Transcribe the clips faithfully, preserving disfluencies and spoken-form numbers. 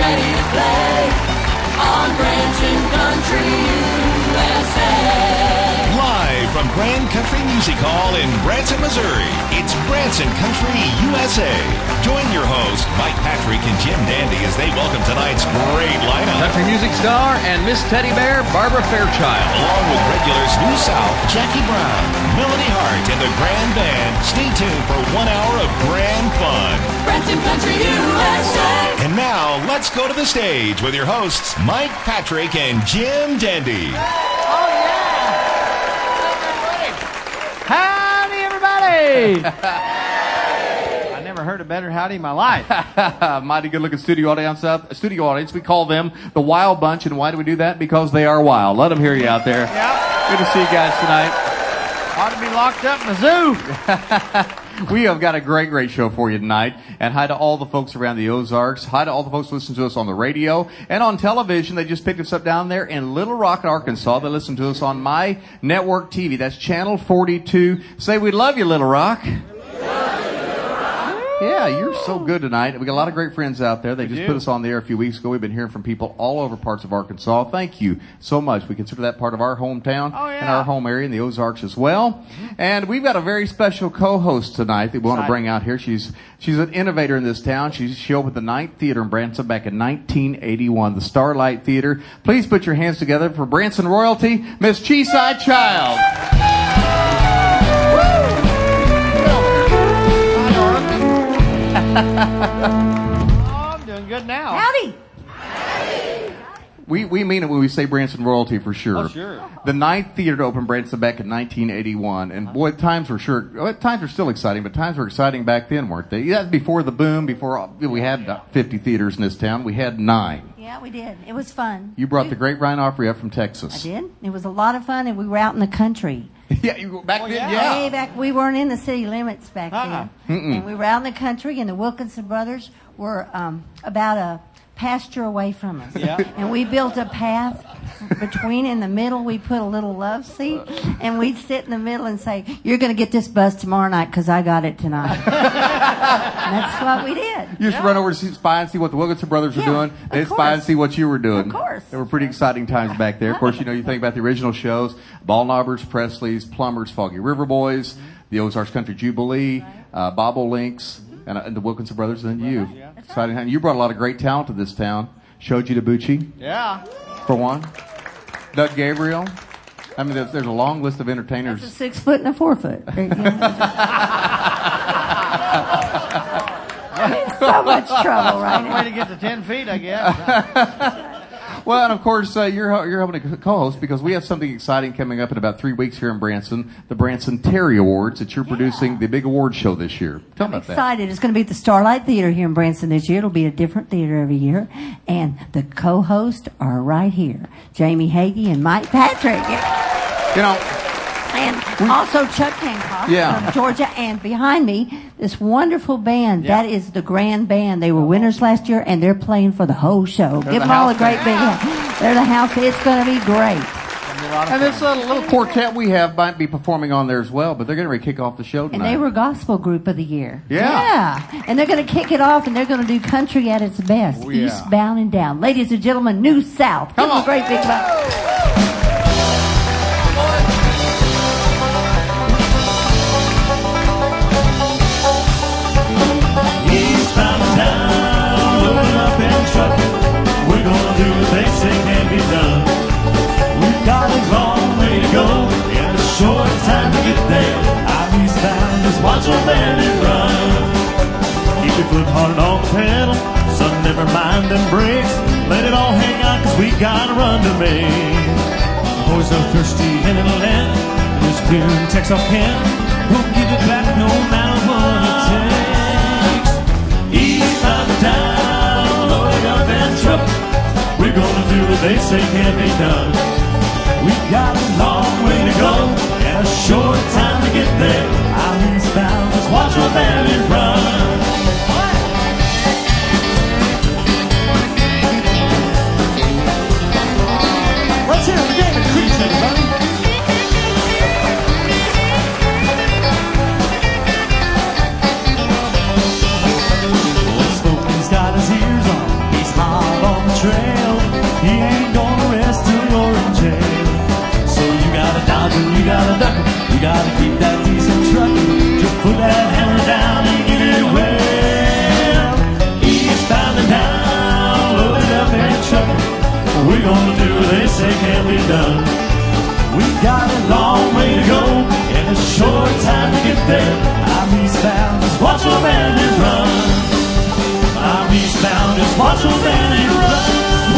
ready to play on Branson Country U S A. Live from Grand Country Music Hall in Branson, Missouri, it's Branson Country U S A. Join your host, Mike Patrick and Jim Dandy, as they welcome tonight's great lineup. Country music star and Miss Teddy Bear, Barbara Fairchild. Along with regulars New South, Jackie Brown, Melody Hart, and the Grand Band. Stay tuned for one hour of grand fun. Branson Country U S A. And now, let's go to the stage with your hosts, Mike Patrick and Jim Dandy. Oh, yeah! Howdy, everybody! I never heard a better howdy in my life. Mighty good-looking studio audience, out, studio audience. We call them the Wild Bunch, and why do we do that? Because they are wild. Let them hear you out there. Yep. Good to see you guys tonight. Ought to be locked up in the zoo. We have got a great, great show for you tonight. And hi to all the folks around the Ozarks. Hi to all the folks who listen to us on the radio and on television. They just picked us up down there in Little Rock, Arkansas. They listen to us on My Network T V. That's Channel forty-two. Say, we love you, Little Rock. Yeah, you're so good tonight. We got a lot of great friends out there. They just put us on the air a few weeks ago. We've been hearing from people all over parts of Arkansas. Thank you so much. We consider that part of our hometown oh, yeah. and our home area in the Ozarks as well. Mm-hmm. And we've got a very special co-host tonight that we want to bring out here. She's she's an innovator in this town. She, she opened the Ninth Theater in Branson back in nineteen eighty-one, the Starlight Theater. Please put your hands together for Branson royalty, Miss Cheeside Child. Oh, I'm doing good now. Howdy. We we mean it when we say Branson royalty for sure. Oh, sure. The Ninth Theater opened Branson back in nineteen eighty-one, and boy, times were sure. Well, times were still exciting, but times were exciting back then, weren't they? That's before the boom. Before we had fifty theaters in this town, we had nine. Yeah, we did. It was fun. You brought the Great Rhine Opry up from Texas. I did. It was a lot of fun, and we were out in the country. Yeah, you back Oh, then. yeah. Yeah. Way back, we weren't in the city limits back Uh-uh. then, and we were out in the country. And the Wilkinson brothers were um, about a pasture away from us, Yeah. and we built a path between. In the middle, we put a little love seat, and we'd sit in the middle and say, "You're going to get this bus tomorrow night because I got it tonight." And that's what we did. You used to run over to see, spy and see what the Wilkinson brothers were Yeah, doing. of They'd spy course. and see what you were doing. Of course. They were pretty exciting times back there. Of course, you know, you think about the original shows, Ballknobbers, Presleys, Plumbers, Foggy River Boys, the Ozarks Country Jubilee, uh, Bobolinks, and, uh, and the Wilkinson brothers, and then you. Yeah. Exciting time. You brought a lot of great talent to this town. Shoji Tabuchi, Yeah. for one. Doug Gabriel. I mean, there's, there's a long list of entertainers. It's a six foot and a four foot. There you go. In so much trouble right Way now. to get to ten feet, I guess. Well, and of course, uh, you're you're helping to co-host because we have something exciting coming up in about three weeks here in Branson, the Branson Terry Awards that you're producing, the big award show this year. Tell I'm me about that. excited. It's going to be at the Starlight Theater here in Branson this year. It'll be a different theater every year. And the co-hosts are right here. Jamie Hagee and Mike Patrick. You know, And also Chuck Hancock Yeah. from Georgia. And behind me, this wonderful band. Yeah. That is the Grand Band. They were winners last year, and they're playing for the whole show. They're Give the them all a house great big hand. They're the house. It's going to be great. and this uh, little quartet we have might be performing on there as well, but they're getting ready to kick off the show And tonight. they were Gospel Group of the Year. Yeah. Yeah. And they're going to kick it off, and they're going to do country at its best. Oh, yeah. Eastbound and down. Ladies and gentlemen, New South. Come Give them on. a great big round. Eastbound town, loading up and trucking. We're gonna do what they say can be done. We've got a long way to go and a short time to get there. I'm eastbound, just watch your bandit run. Keep your foot hard on the pedal, son, never mind them brakes. Let it all hang out, cause we got a run to make. Boys are thirsty in Atlanta, this clear Texarkana. We'll give it back no matter what it takes. Eastbound town, loading up and truck. We're gonna do what they say can be done. We've got a long way to go and a short time to get there. I'm eastbound, just watch your bandit run. Let's hear it for David Creech, everybody. Well, Smokey's got his ears on. He's hot We're gonna do what they say can't be done. We've got a long way to go and a short time to get there. I'm eastbound, just watch old bandit run. I'm eastbound, just watch old bandit run.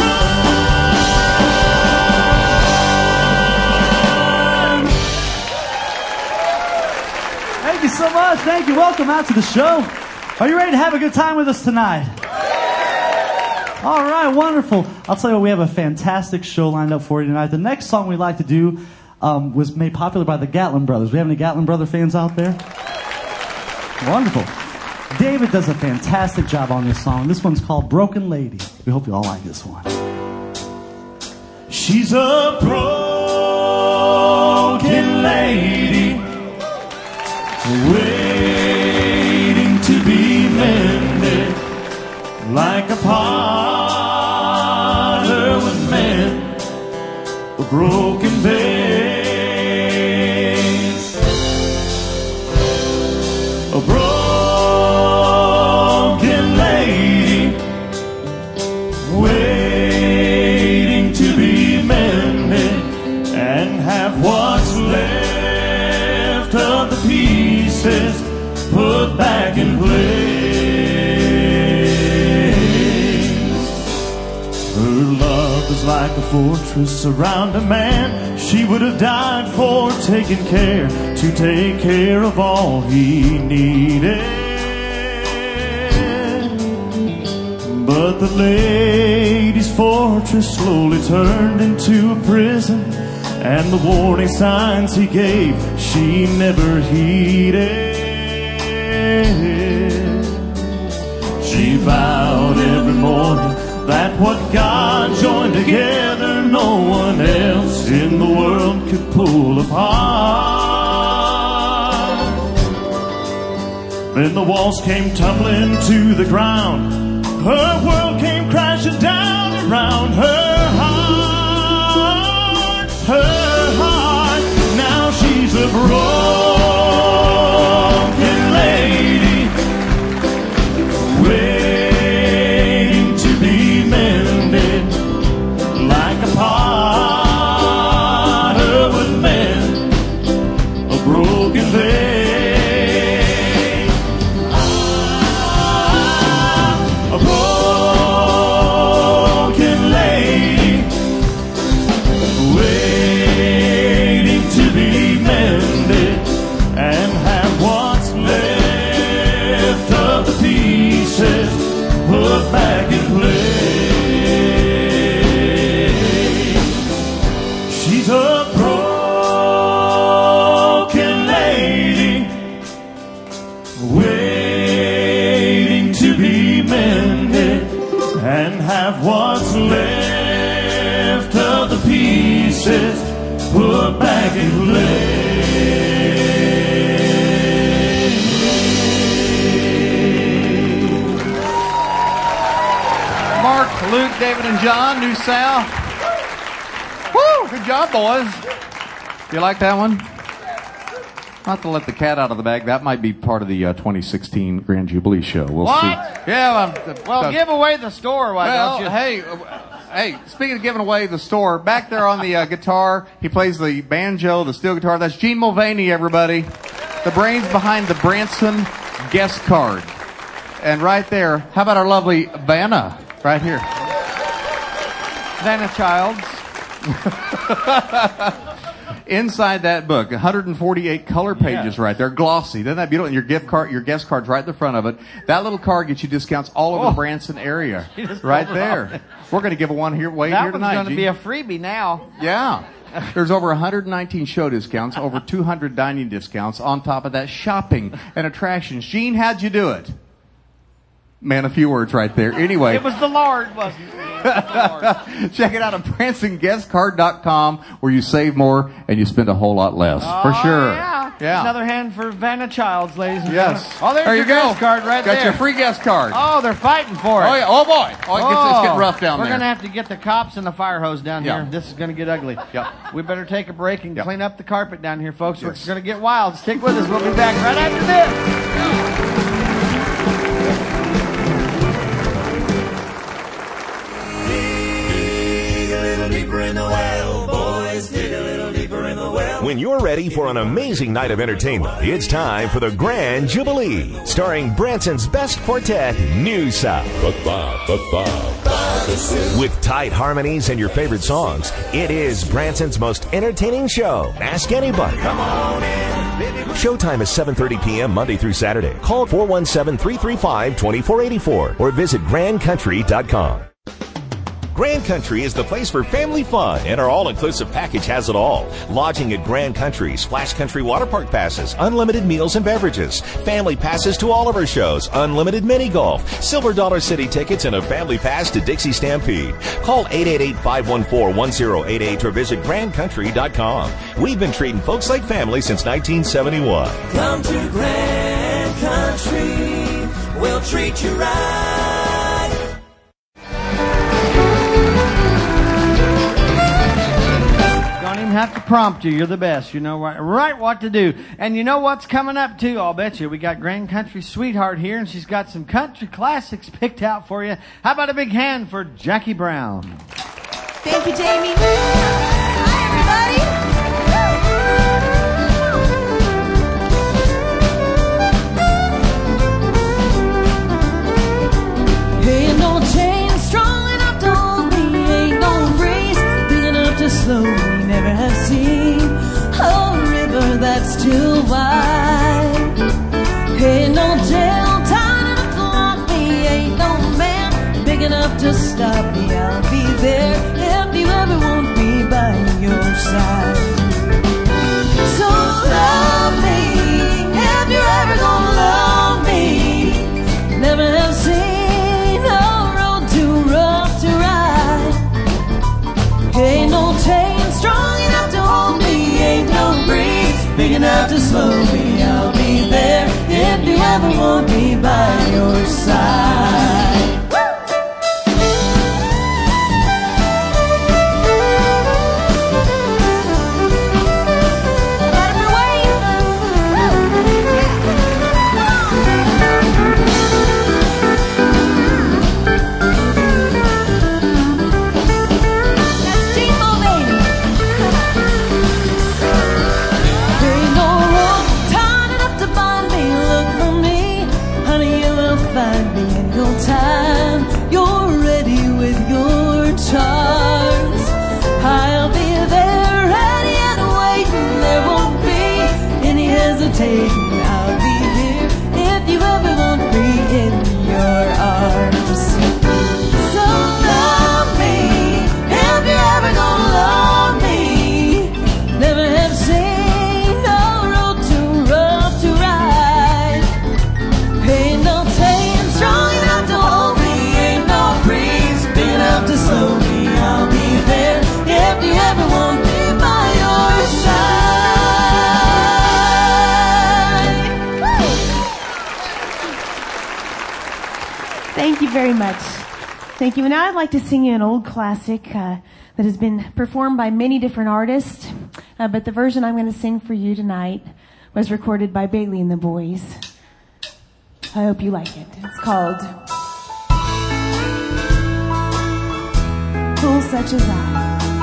Thank you so much. Thank you. Welcome out to the show. Are you ready to have a good time with us tonight? All right, wonderful. I'll tell you what, we have a fantastic show lined up for you tonight. The next song we'd like to do um, was made popular by the Gatlin Brothers. We have any Gatlin Brother fans out there? Wonderful. David does a fantastic job on this song. This one's called Broken Lady. We hope you all like this one. She's a broken lady, waiting to be mended, like a potter would mend a broken vase. A broken lady, waiting to be mended, and have what's left of the pieces put back in place. Her love is like a fortress around a man she would have died for, taking care to take care of all he needed. But the lady's fortress slowly turned into a prison, and the warning signs he gave she never heeded. She vowed every morning that what God joined together no one else in the world could pull apart. Then the walls came tumbling to the ground, her world came crashing down around her heart, her heart. Now she's a broken lady, waiting to be mended, like a potter would mend a broken vase. A broken lady, waiting to be mended, and have what's left of the pieces put back in place. She's a broken lady, waiting to be mended, and have what's left of the pieces put back in place. Mark, Luke, David, and John, New South. Woo! Good job, boys. You like that one? Not to let the cat out of the bag. That might be part of the uh, twenty sixteen Grand Jubilee show. We'll What? see. Yeah. Um, Well, uh, give away the store, why well, don't you? hey, uh, hey. Speaking of giving away the store, back there on the uh, guitar, he plays the banjo, the steel guitar. That's Gene Mulvaney, everybody. The brains behind the Branson guest card. And right there, how about our lovely Vanna right here? Vanna Childs. Inside that book, one hundred forty-eight color pages Yeah. right there, glossy. Isn't that beautiful? And your gift card, your guest card's right in the front of it. That little card gets you discounts all over Oh. the Branson area, You just right pulled it there. off. We're going to give a one here, way That here one's tonight. going to Gene. be a freebie now. Yeah. There's over one hundred nineteen show discounts, over two hundred dining discounts. On top of that, shopping and attractions. Gene, how'd you do it? Man, a few words right there. Anyway. It was the Lord, wasn't it? It was the Lord. Check it out at Branson Guest Card dot com, where you save more and you spend a whole lot less. For Oh, sure. Yeah. Yeah. Another hand for Vanna Childs, ladies and Yes. gentlemen. Oh, there's there your you go. guest card right Got there. your free guest card. Oh, they're fighting for it. Oh, yeah. Oh, boy. Oh, it gets, it's getting rough down We're there. going to have to get the cops and the fire hose down Yeah. here. This is going to get ugly. Yep. We better take a break and Yep. clean up the carpet down here, folks. Yes. We're going to get wild. Stick with us. We'll be back right after this. Eagle When you're ready for an amazing night of entertainment, it's time for the Grand Jubilee, starring Branson's best quartet, New South. With tight harmonies and your favorite songs, it is Branson's most entertaining show. Ask anybody. Come on in, baby. Showtime is seven thirty p.m. Monday through Saturday. Call four one seven, three three five, two four eight four or visit grand country dot com. Grand Country is the place for family fun, and our all-inclusive package has it all. Lodging at Grand Country, Splash Country Water Park passes, unlimited meals and beverages, family passes to all of our shows, unlimited mini golf, Silver Dollar City tickets, and a family pass to Dixie Stampede. Call eight eight eight, five one four, one zero eight eight or visit grand country dot com. We've been treating folks like family since nineteen seventy-one. Come to Grand Country, we'll treat you right. Don't even have to prompt you. You're the best. You know right, right what to do. And you know what's coming up, too, I'll bet you. We got Grand Country Sweetheart here, and she's got some country classics picked out for you. How about a big hand for Jackie Brown? Thank you, Jamie. Hi, everybody. Ain't no chain strong enough to hold me. Ain't no breeze big enough to slow me. Never have seen a river that's too wide. Ain't no jail tight enough to lock me. Ain't no man big enough to stop me. I'll be there if you ever want me by your side. So love me if you're ever gonna love me. Never have seen a road too rough to ride. Ain't no chain strong enough to hold me. Ain't no breeze big enough to slow me. I'll be there if you ever want me by your side. Time you're ready with your charms, I'll be there ready and waiting. There won't be any hesitating. I'll be here if you ever want me in your arms. So love me if you're ever gonna love me. Never have seen no road too rough to ride. Ain't no chain strong enough to hold me. Ain't no breeze big enough to slow me. I'll be there if you ever want me by your side. Thank you very much. Thank you. And now I'd like to sing you an old classic uh, that has been performed by many different artists, uh, but the version I'm going to sing for you tonight was recorded by Bailey and the Boys. I hope you like it. It's called Fools Such as I.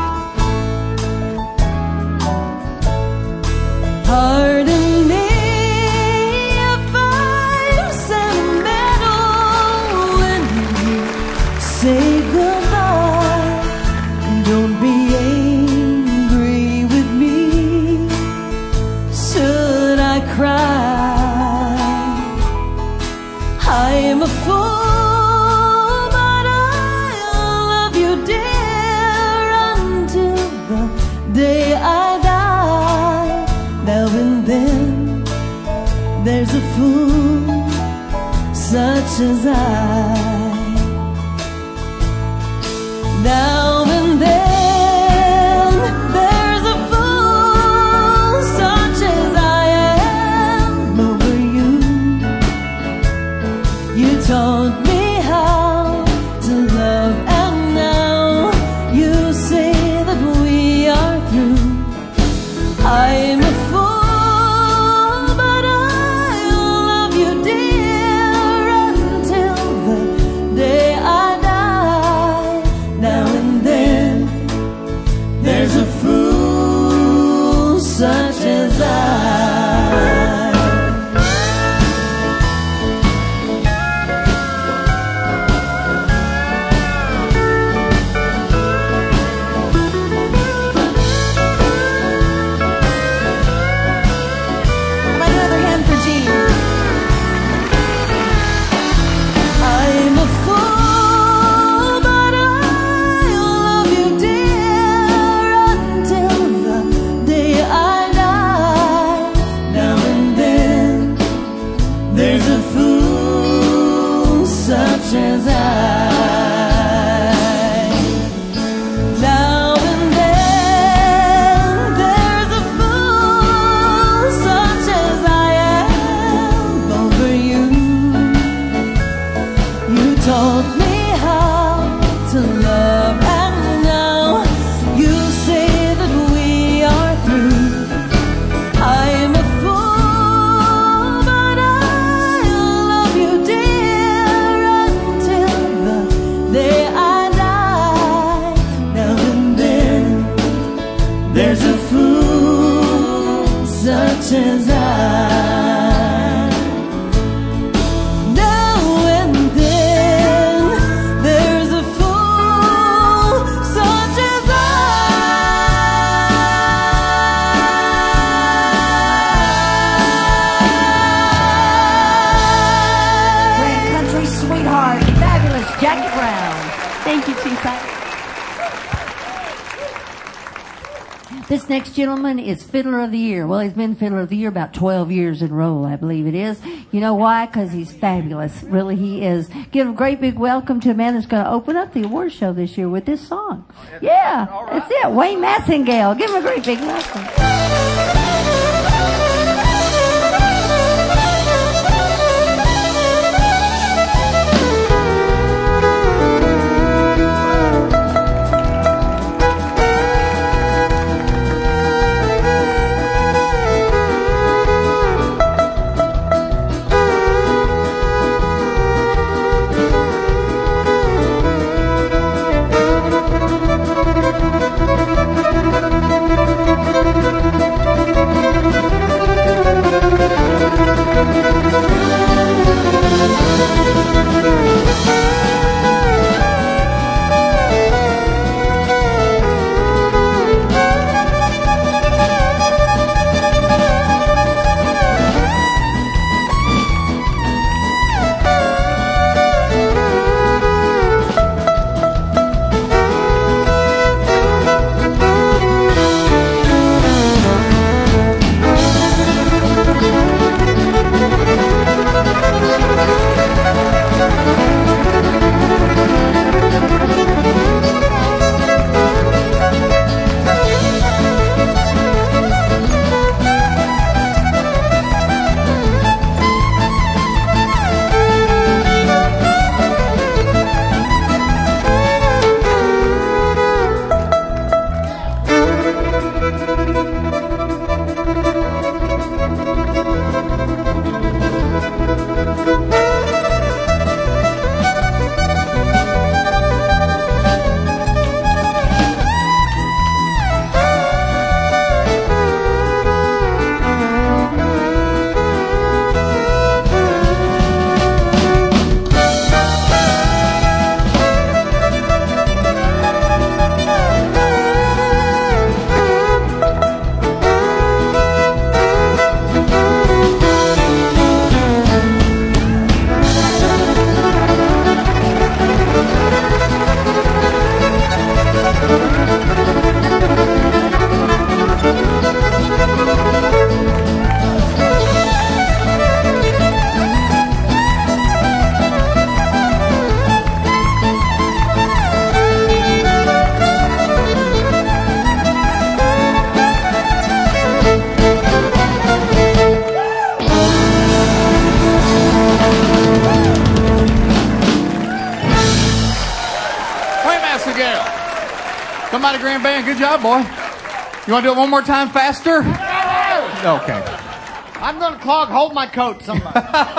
Pardon me if I'm sentimental when you say goodbye. Don't be angry with me. Should I cry? I am a fool, but I love you, dear, until the day I die. Now and then, there's a fool such as I. Now and then, there's a fool such as I am over you. You taught me how to love, and now you say that we are through. I'm a fool, but I love you, dear, until Thank you, Cheeside. This next gentleman is Fiddler of the Year. Well, he's been Fiddler of the Year about twelve years in a row, I believe it is. You know why? Because he's fabulous. Really, he is. Give a great big welcome to a man that's going to open up the award show this year with this song. Yeah, that's it. Wayne Massengale. Give him a great big welcome. Somebody, Grand Band, good job, boy. You want to do it one more time faster? Okay. I'm going to clog, hold my coat, somebody.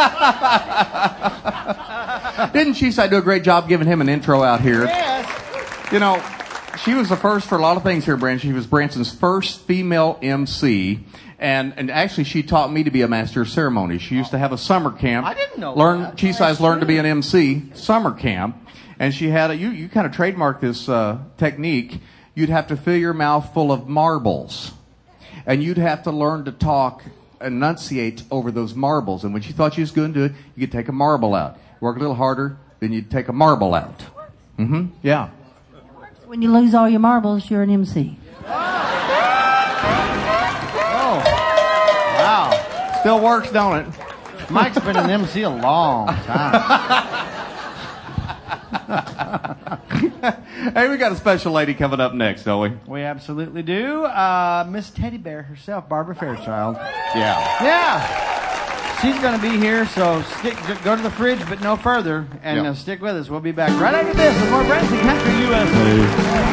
Didn't Cheeside do a great job giving him an intro out here? Yes. You know, she was the first for a lot of things here, Branson. She was Branson's first female M C. And, and actually, she taught me to be a master of ceremonies. She used to have a summer camp. I didn't know learn, that. Cheeside's learned to be an M C, summer camp. And she had a, you, you kind of trademarked this uh, technique. You'd have to fill your mouth full of marbles. And you'd have to learn to talk, enunciate over those marbles. And when she thought she was going to do it, you could take a marble out. Work a little harder, then you'd take a marble out. Mm-hmm. Yeah. When you lose all your marbles, you're an M C. Oh. Wow. Still works, don't it? Mike's been an M C a long time. Hey, we got a special lady coming up next, don't we? We absolutely do. Uh, Miss Teddy Bear herself, Barbara Fairchild. Yeah. Yeah. She's going to be here, so stick, go to the fridge, but no further, and Yeah. uh, stick with us. We'll be back right after this with more Branson Country U S A.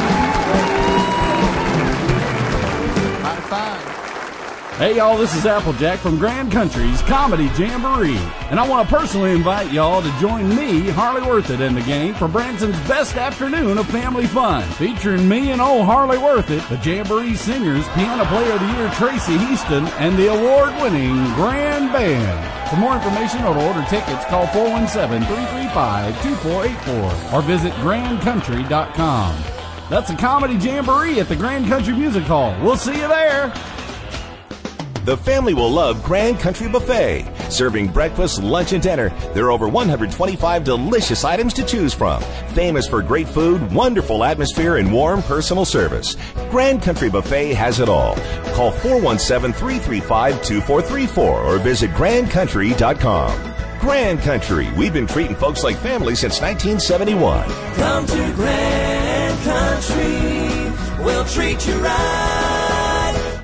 Fine, fine. Hey y'all, this is Applejack from Grand Country's Comedy Jamboree, and I want to personally invite y'all to join me, Harley Worthit, and the gang for Branson's best afternoon of family fun, featuring me and old Harley Worthit, the Jamboree Singers, Piano Player of the Year Tracy Heaston, and the award-winning Grand Band. For more information or to order tickets, call four one seven, three three five, two four eight four or visit grand country dot com. That's a Comedy Jamboree at the Grand Country Music Hall. We'll see you there. The family will love Grand Country Buffet. Serving breakfast, lunch, and dinner, there are over one hundred twenty-five delicious items to choose from. Famous for great food, wonderful atmosphere, and warm personal service. Grand Country Buffet has it all. Call four one seven, three three five, two four three four or visit grand country dot com. Grand Country, we've been treating folks like family since nineteen seventy-one. Come to Grand Country, we'll treat you right.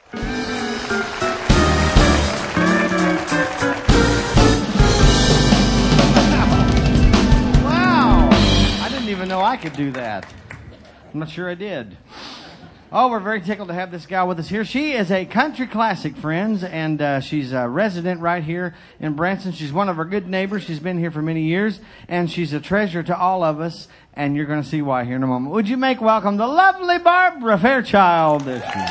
Wow! I didn't even know I could do that. I'm not sure I did. Oh, we're very tickled to have this gal with us here. She is a country classic, friends, and uh, she's a resident right here in Branson. She's one of our good neighbors. She's been here for many years, and she's a treasure to all of us, and you're going to see why here in a moment. Would you make welcome the lovely Barbara Fairchild this year?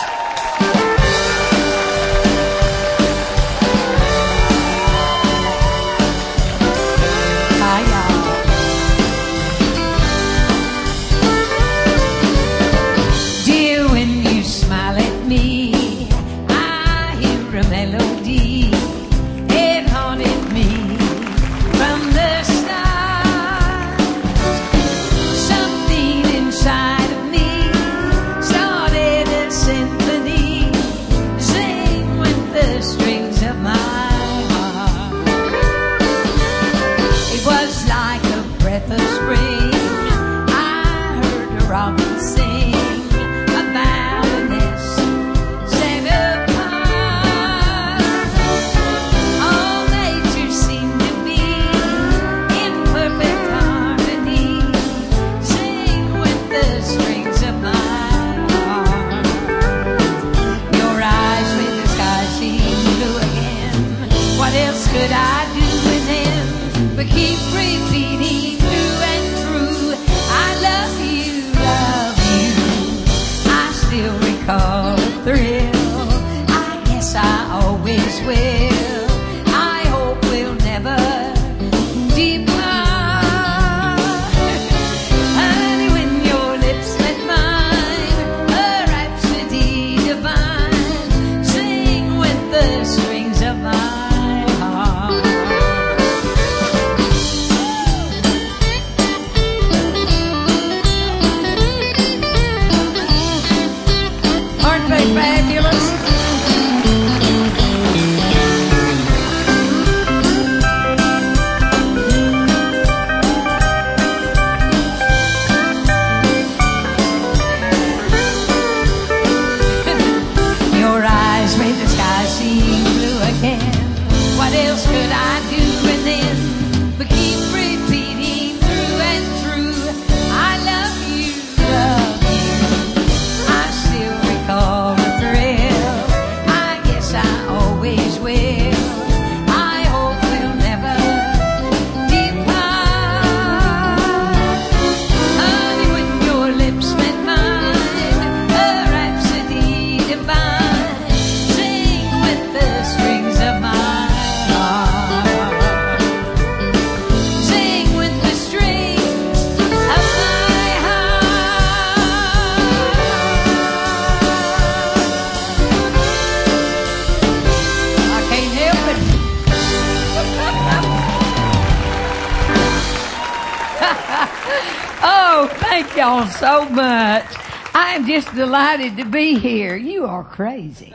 Thank y'all so much. I'm just delighted to be here. You are crazy.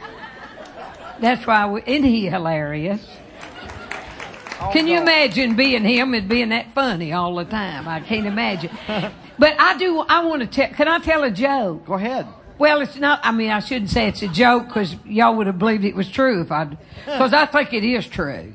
That's why we, isn't he hilarious? Oh, Can you God. imagine being him and being that funny all the time? I can't imagine. But I do, I want to tell, can I tell a joke? Go ahead. Well, it's not, I mean, I shouldn't say it's a joke because y'all would have believed it was true if I'd, because I think it is true.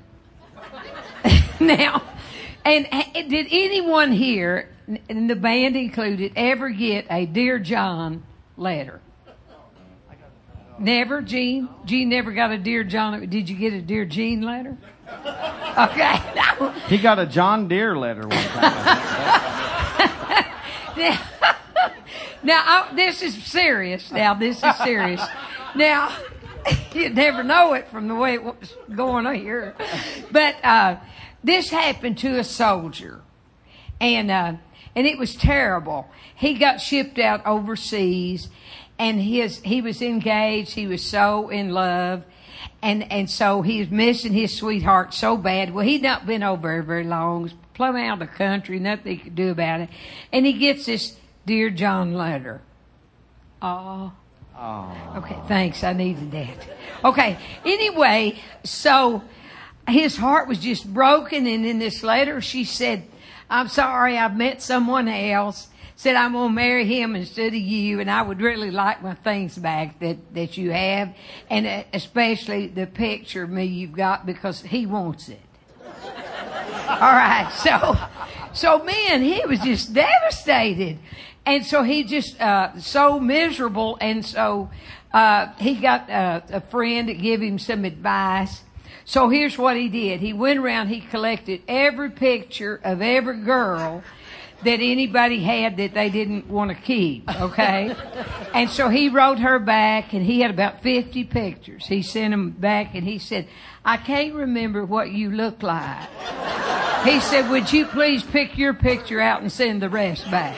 Now, and did anyone here, and the band included, ever get a Dear John letter? Never, Gene? Gene never got a Dear John. Did you get a Dear Gene letter? Okay. No. He got a John Deere letter one time. now, now I, this is serious. Now, this is serious. Now, you'd never know it from the way it was going on here. But uh, this happened to a soldier. And uh, and it was terrible. He got shipped out overseas. And his he was engaged. He was so in love. And and so he was missing his sweetheart so bad. Well, he'd not been over very, very long. He was plumb out of the country, nothing he could do about it. And he gets this Dear John letter. Oh. Oh. Okay, thanks. I needed that. Okay, anyway, so his heart was just broken. And in this letter, she said, I'm sorry, I've met someone else. Said, I'm going to marry him instead of you, and I would really like my things back that, that you have, and especially the picture of me you've got, because he wants it. All right, so, so man, he was just devastated. And so he just, uh, so miserable, and so, uh, he got uh, a friend to give him some advice. So here's what he did. He went around, he collected every picture of every girl that anybody had that they didn't want to keep, okay? And so he wrote her back, and he had about fifty pictures. He sent them back, and he said, I can't remember what you look like. He said, would you please pick your picture out and send the rest back?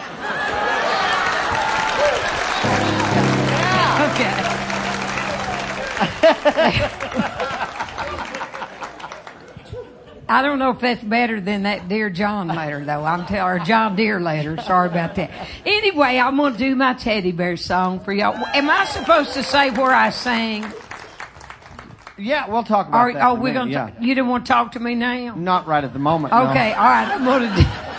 Okay. I don't know if that's better than that Dear John letter, though. I'm telling or John Deere letter. Sorry about that. Anyway, I'm going to do my teddy bear song for y'all. Am I supposed to say where I sing? Yeah, we'll talk about Are, that. Oh, in a we're minute, going to. yeah. You don't want to talk to me now? Not right at the moment. Okay, no. all right. I'm going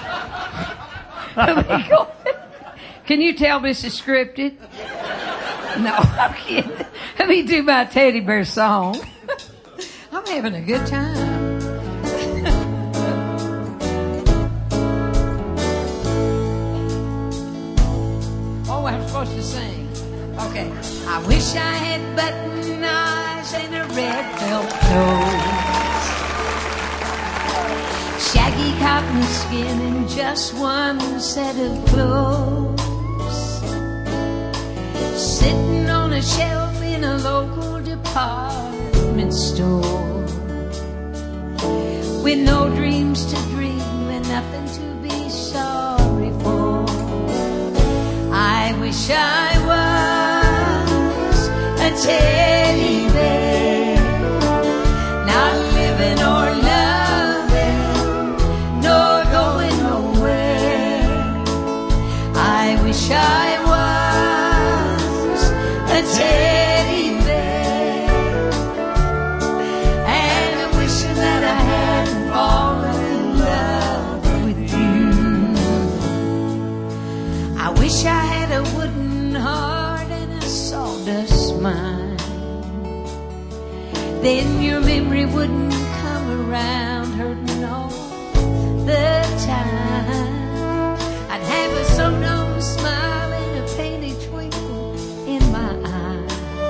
to do. Can you tell this is scripted? No, I'm kidding. Let me do my teddy bear song. I'm having a good time. Oh, I'm supposed to sing. Okay. I wish I had button eyes and a red felt nose, shaggy cotton skin and just one set of clothes, sitting on a shelf in a local department store, with no dreams to dream and nothing to be sorry for. I wish I was a teddy bear, not living or loving, nor going nowhere. I wish I was a teddy bear, and I'm wishing that I hadn't fallen in love with you. I wish I had a wooden heart and a sawdust mind. Then your memory wouldn't come around hurting all the time. I'd have a sewn-on smile and a painted twinkle in my eye,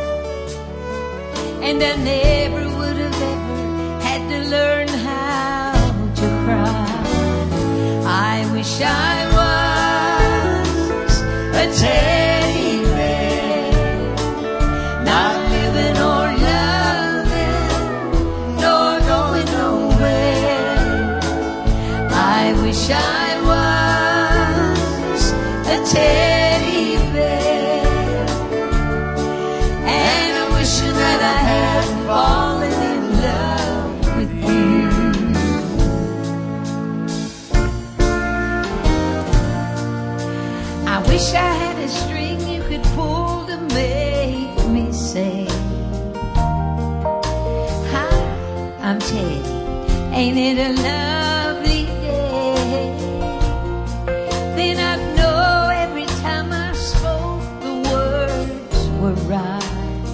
and I never would have ever had to learn how to cry. I wish I was a teddy bear, not living or loving, nor going nowhere. I wish I was a teddy bear, and I'm wishing that I hadn't fallen in love with you. I wish I had a string you could pull to make me say, hi, I'm Teddy, ain't it a lovely day? Then I'd know every time I spoke the words were right,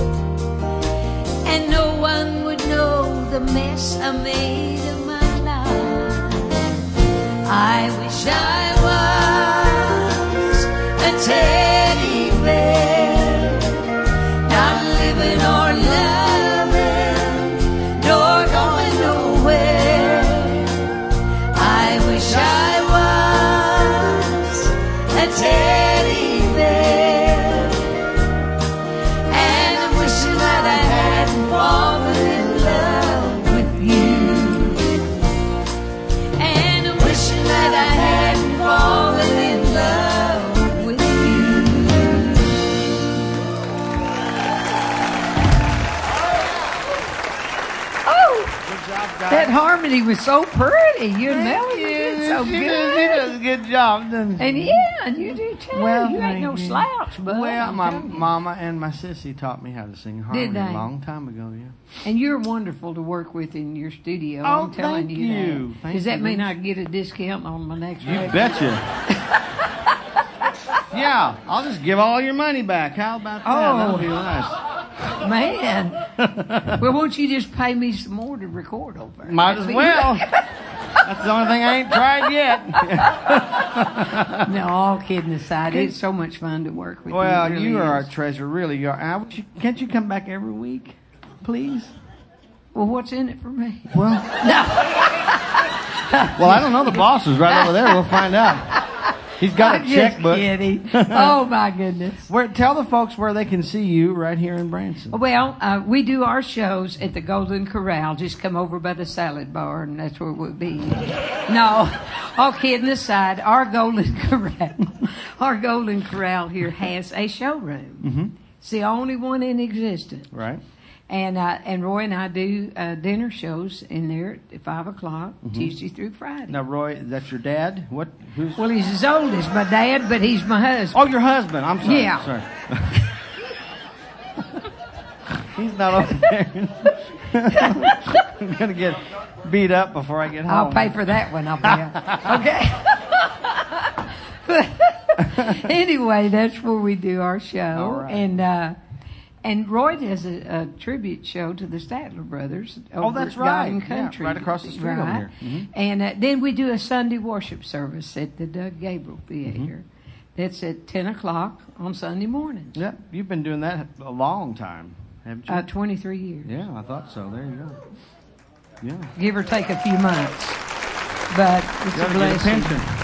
and no one would know the mess I made of my life. I wish I was a teddy bear, not living or loving, nor going nowhere. I wish I was a teddy bear, and I'm wishing that I hadn't fallen in love with you, and I'm wishing that I hadn't That harmony was so pretty. You and Melody did so She good. does, she does a good job, doesn't she? And yeah, and you do too. Well, you ain't no thank you. slouch, bud. Well, I'm my telling you. mama and my sissy taught me how to sing harmony Did they? a long time ago, yeah. And you're wonderful to work with in your studio. Oh, I'm telling thank you. you. That. Thank Does that you. mean I get a discount on my next You record? betcha. Yeah, I'll just give all your money back. How about that? Oh. That'll be nice. Man. Well, won't you just pay me some more to record over? Might as well. That's the only thing I ain't tried yet. No, all kidding aside, it's so much fun to work with Well, you. It you really are is. a treasure, really. You are. Uh, would you- Can't you come back every week, please? Well, what's in it for me? Well, well, I don't know. The boss is right over there. We'll find out. He's got I'm a just checkbook. kidding. Oh, my goodness. Where, tell the folks where they can see you right here in Branson. Well, uh, we do our shows at the Golden Corral. Just come over by the salad bar, and that's where we'll be. No, all kidding aside, our Golden Corral, our Golden Corral here has a showroom. Mm-hmm. It's the only one in existence. Right. And uh, and Roy and I do uh, dinner shows in there at five o'clock Tuesday through Friday. Now, Roy, that's your dad? What? Who's? Well, he's as old as my dad, but he's my husband. Oh, your husband. I'm sorry. Yeah. Sorry. He's not over there. I'm gonna get beat up before I get home. I'll pay for that one. I'll pay. Okay. Anyway, that's where we do our show, All right. and uh, and Roy does a, a tribute show to the Statler Brothers. Over Oh, that's at right. Garden Yeah, Country, right across the street over right? here. Mhm. And uh, then we do a Sunday worship service at the Doug Gabriel Theater. Mm-hmm. That's at ten o'clock on Sunday morning. Yep, you've been doing that a long time, haven't you? Uh, Twenty-three years. Yeah, I thought so. There you go. Yeah. Give or take a few months, but it's You ought a to get a blessing. pension.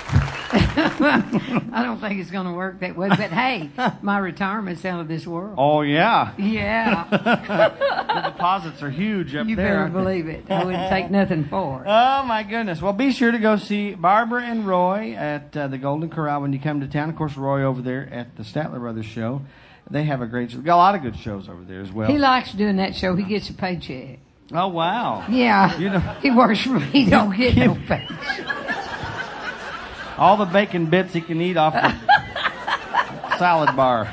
I don't think it's going to work that way. But hey, my retirement's out of this world. Oh yeah. Yeah, The deposits are huge up you there. better aren't they? believe it. I wouldn't take nothing for it. Oh my goodness! Well, be sure to go see Barbara and Roy at uh, the Golden Corral when you come to town. Of course, Roy over there at the Statler Brothers show. They have a great, show. Got a lot of good shows over there as well. He likes doing that show. He gets a paycheck. Oh wow! Yeah, You know- he works for me. He don't get no paycheck. All the bacon bits he can eat off the salad bar.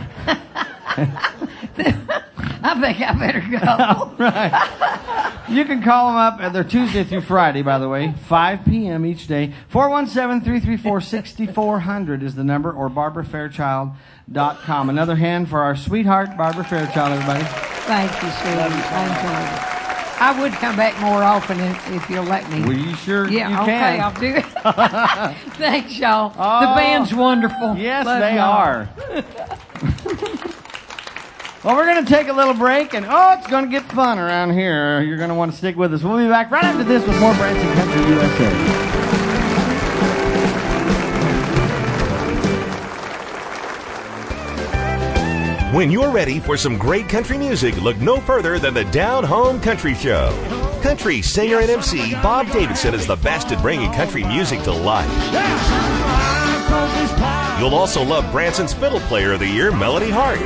I think I better go. Right. You can call them up. They're Tuesday through Friday, by the way, five p.m. each day. four one seven, three three four, six four zero zero is the number, or barbara fairchild dot com. Another hand for our sweetheart, Barbara Fairchild, everybody. Thank you, sweetie. I enjoyed it. I would come back more often if, if you'll let me. Well, you sure Yeah, you okay, can. I'll do it. Thanks, y'all. the Oh, band's wonderful. Yes, Love they y'all. are. Well, we're going to take a little break, and oh, it's going to get fun around here. You're going to want to stick with us. We'll be back right after this with more Branson Country U S A. When you're ready for some great country music, look no further than the Down Home Country Show. Country singer and M C Bob Davidson is the best at bringing country music to life. You'll also love Branson's Fiddle Player of the Year, Melody Hart.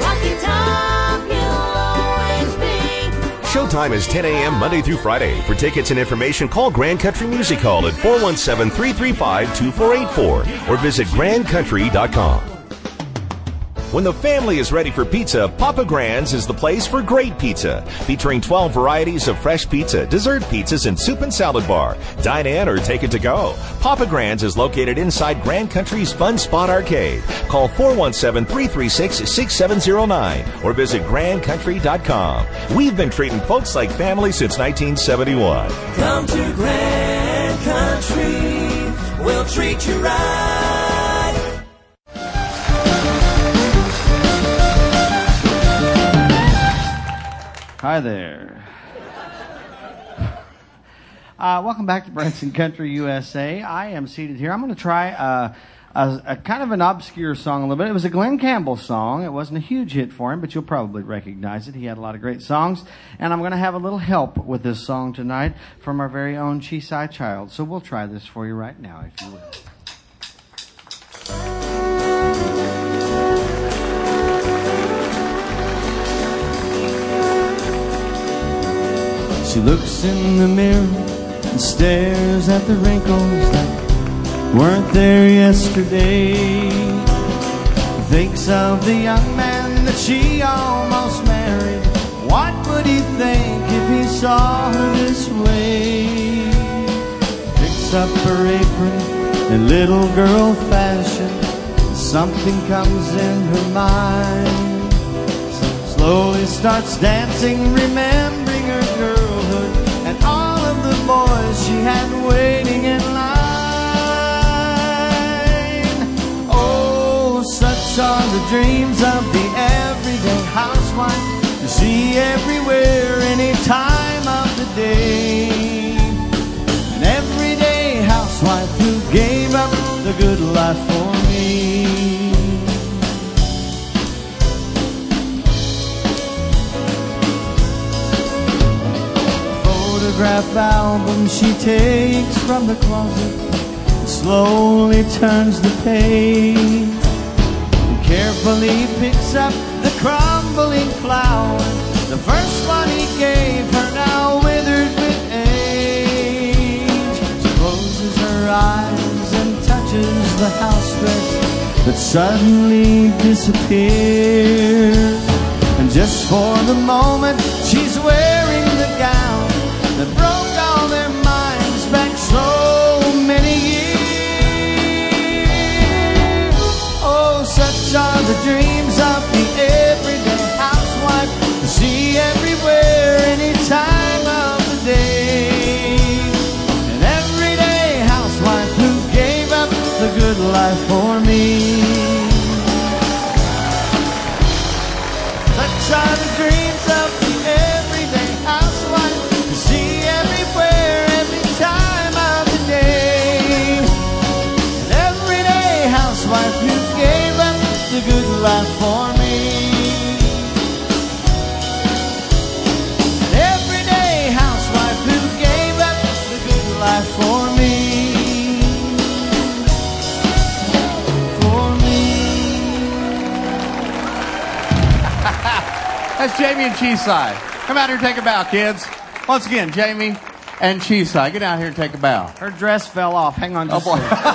Showtime is ten a.m. Monday through Friday. For tickets and information, call Grand Country Music Hall at four one seven, three three five, two four eight four or visit grand country dot com. When the family is ready for pizza, Papa Grand's is the place for great pizza. Featuring twelve varieties of fresh pizza, dessert pizzas, and soup and salad bar. Dine in or take it to go. Papa Grand's is located inside Grand Country's Fun Spot Arcade. Call four one seven, three three six, six seven zero nine or visit grand country dot com. We've been treating folks like family since nineteen seventy-one. Come to Grand Country, we'll treat you right. Hi there. Uh, welcome back to Branson Country U S A. I am seated here. I'm going to try uh, a, a kind of an obscure song a little bit. It was a Glenn Campbell song. It wasn't a huge hit for him, but you'll probably recognize it. He had a lot of great songs. And I'm going to have a little help with this song tonight from our very own Cheesai Child. So we'll try this for you right now, if you will. She looks in the mirror and stares at the wrinkles that weren't there yesterday. Thinks of the young man that she almost married. What would he think if he saw her this way? Picks up her apron in little girl fashion. Something comes in her mind. Slowly starts dancing, remembering her girlhood and all of the boys she had waiting in line. Oh, such are the dreams of the everyday housewife, to see everywhere any time of the day. An everyday housewife who gave up the good life for me. Photograph album she takes from the closet and slowly turns the page. Carefully picks up the crumbling flower, the first one he gave her, now withered with age. She closes her eyes and touches the house dress that suddenly disappears. And just for the moment she's wearing the gown that broke all their minds back so many years. Such are the dreams of the everyday housewife, to see everywhere any time of the day. An everyday housewife who gave up the good life for me. Such are the dreams of the everyday housewife, to see everywhere every time of the day. An everyday housewife who gave up the good life for me. An everyday housewife who gave up the good life for me. For me. That's Jamie and Cheeside. Come out here and take a bow, kids. Once again, Jamie and Cheeside. Get out here and take a bow. Her dress fell off. Hang on just oh, boy. a second.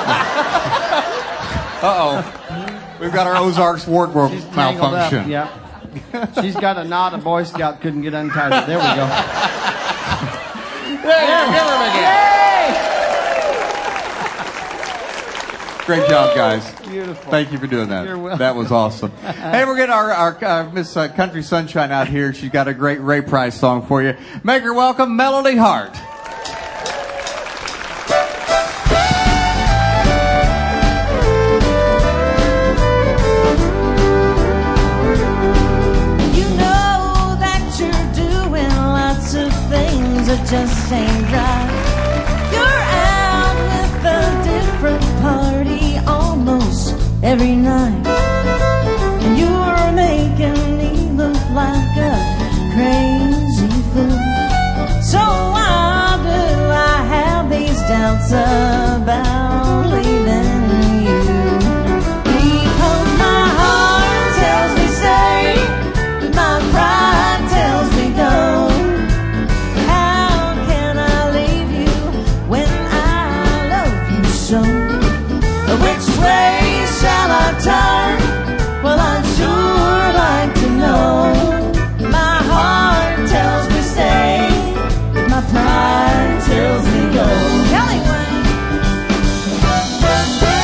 Uh-oh. We've got our Ozarks wardrobe She's tangled malfunction. up. Yeah. She's got a knot a Boy Scout couldn't get untied. There we go. There, give her a Great job, guys. Beautiful. Thank you for doing that. You're welcome. That was awesome. Hey, we're getting our, our uh, Miss uh, Country Sunshine out here. She's got a great Ray Price song for you. Make her welcome, Melody Hart. It just ain't right. You're out with a different party almost every night, and you're making me look like a crazy fool. So why do I have these doubts about leaving you? Because my heart tells me stay, but my pride tells me go. Which way shall I turn? Well, I'd sure like to know. My heart tells me stay, my pride tells me go. Kelly Wayne.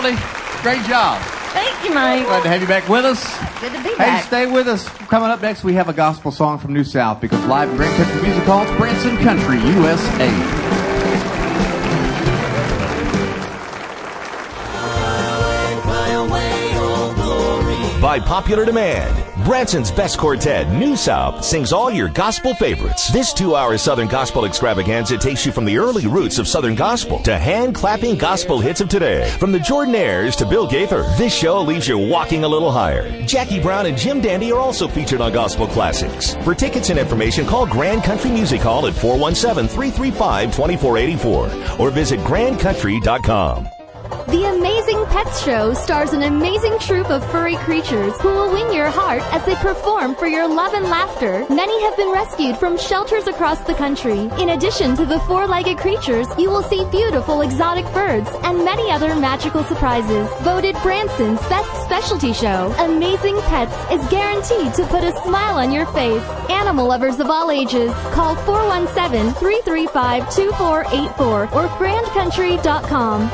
Melody. Great job. Thank you, Mike. Glad to have you back with us. Good to be Hey, back. stay with us. Coming up next, we have a gospel song from New South because live in Grand Country Music Hall, it's Branson Country, U S A. By popular demand, Branson's best quartet, New South, sings all your gospel favorites. This two-hour Southern Gospel extravaganza takes you from the early roots of Southern Gospel to hand-clapping gospel hits of today. From the Jordanaires to Bill Gaither, this show leaves you walking a little higher. Jackie Brown and Jim Dandy are also featured on Gospel Classics. For tickets and information, call Grand Country Music Hall at four one seven, three three five, two four eight four or visit grand country dot com. The Amazing Pets Show stars an amazing troupe of furry creatures who will win your heart as they perform for your love and laughter. Many have been rescued from shelters across the country. In addition to the four-legged creatures, you will see beautiful exotic birds and many other magical surprises. Voted Branson's best specialty show, Amazing Pets is guaranteed to put a smile on your face. Animal lovers of all ages, call four one seven, three three five, two four eight four or grand country dot com.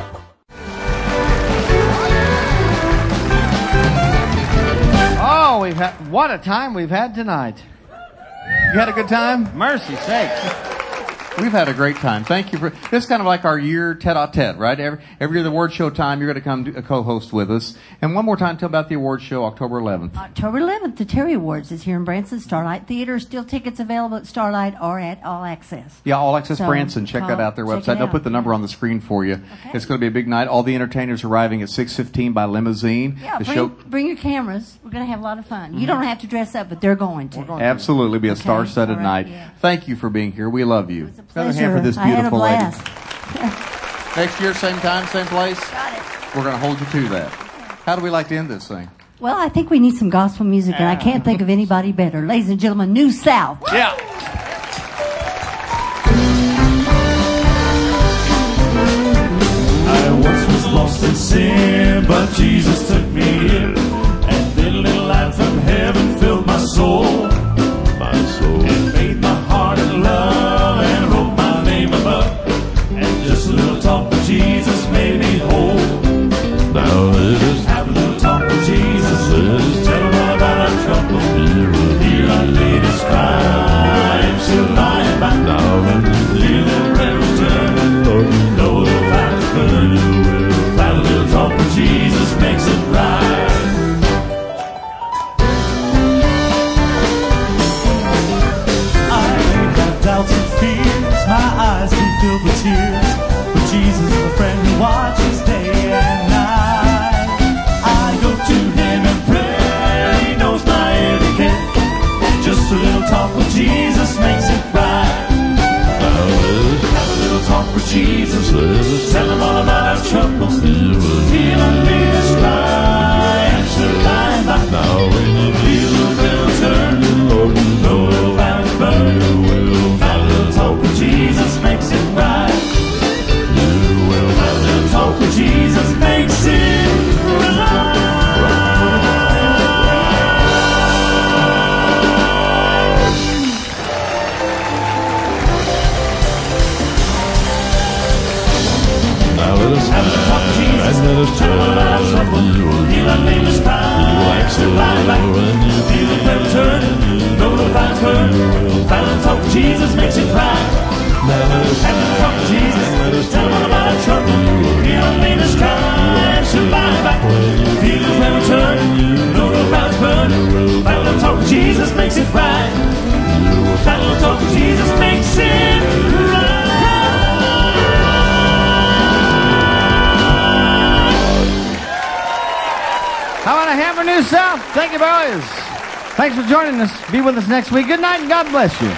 Oh, we've had what a time we've had tonight. You had a good time? Mercy sakes. We've had a great time. Thank you for this is kind of like our year tete-a-tete, right? Every, every year the award show time, you're going to come to a co-host with us. And one more time, tell about the award show, October eleventh. October eleventh, the Terry Awards is here in Branson, Starlight Theater. Still tickets available at Starlight or at All Access. Yeah, All Access So, Branson. Check call- that out, their check website. it They'll out. put the number on the screen for you. Okay. It's going to be a big night. All the entertainers arriving at six fifteen by limousine. Yeah, the bring, show bring your cameras. We're going to have a lot of fun. You don't have to dress up, but they're going to. absolutely be a Okay, star-studded all right, night. yeah. Thank you for being here. We love you. Another hand Pleasure. for this I had a beautiful lady. blast. Next year, same time, same place. Got it. We're going to hold you to that. How do we like to end this thing? Well, I think we need some gospel music, and I can't think of anybody better. Ladies and gentlemen, New South. Yeah. I once was lost in sin, but Jesus took me in, and then a little light from heaven filled my soul, my soul, and made my heart in love and wrote my name above, and just a little talk with Jesus made me whole. Now let us have a little talk with Jesus, let us tell him all about our trouble, hear our latest cry, and she'll lie back now and feel the prayers turn, Lord, you know the fire's burning. Have a little talk with Jesus makes it right. I may have doubts and fears, my eyes can fill with tears, but Jesus is a friend who watches day and night. I go to him and pray, he knows my every care. Just a little talk with Jesus makes it right. Now let's have a little talk with Jesus, let's tell him all about our troubles. He'll unlead us cry and she'll lie back now when the wheels will turn. Lord, you know the fire's burning. We'll have a little talk with Jesus makes it right. You will have a little talk with Jesus makes it right. Now let us have a little talk with Jesus. Tell him about our trouble. He'll unlead us cry. She'll lie back. Feel the prayer turn. Know the fire's burning. Have a little talk with Jesus makes it right. Now let us have a little talk with Jesus. Tell him all about our trouble. He'll unlead us cry. She'll lie back. Feel the prayer turn. Know the fire's burning. Have a little talk with Jesus makes it right. Have a little talk with Jesus makes it right. How about a hand for New South? Thank you, boys. Thanks for joining us. Be with us next week. Good night and God bless you.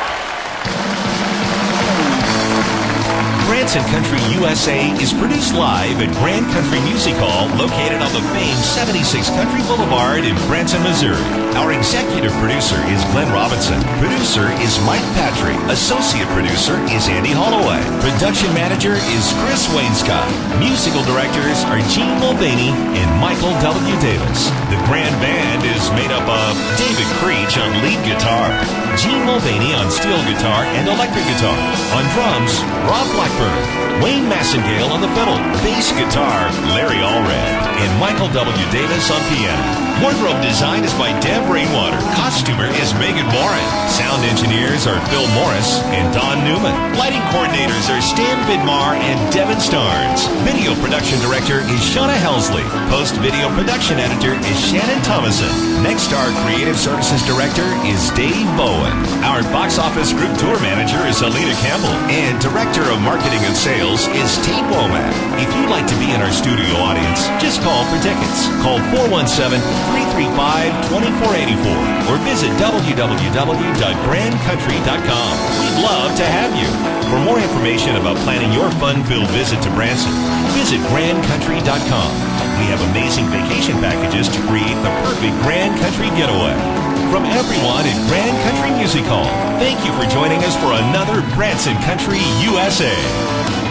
Branson Country U S A is produced live at Grand Country Music Hall, located on the famed seventy-six Country Boulevard in Branson, Missouri. Our executive producer is Glenn Robinson. Producer is Mike Patrick. Associate producer is Andy Holloway. Production manager is Chris Wainscott. Musical directors are Gene Mulvaney and Michael W. Davis. The grand band is is made up of David Creech on lead guitar, Gene Mulvaney on steel guitar and electric guitar. On drums, Rob Blackburn, Wayne Massengale on the fiddle, bass guitar, Larry Allred, and Michael W. Davis on piano. Wardrobe design is by Deb Rainwater. Costumer is Megan Warren. Sound engineers are Phil Morris and Don Newman. Lighting coordinators are Stan Vidmar and Devin Starnes. Video production director is Shauna Helsley. Post-video production editor is Shannon Thomason. Next Star Creative Services Director is Dave Bowen. Our box office group tour manager is Alina Campbell. And Director of Marketing and Sales is Tate Womack. If you'd like to be in our studio audience, just call for tickets. Call four one seven, three three five, two four eight four or visit w w w dot grand country dot com. We'd love to have you. For more information about planning your fun-filled visit to Branson, visit grand country dot com. We have amazing vacation packages to create the perfect Grand Country getaway. From everyone at Grand Country Music Hall, thank you for joining us for another Branson Country U S A.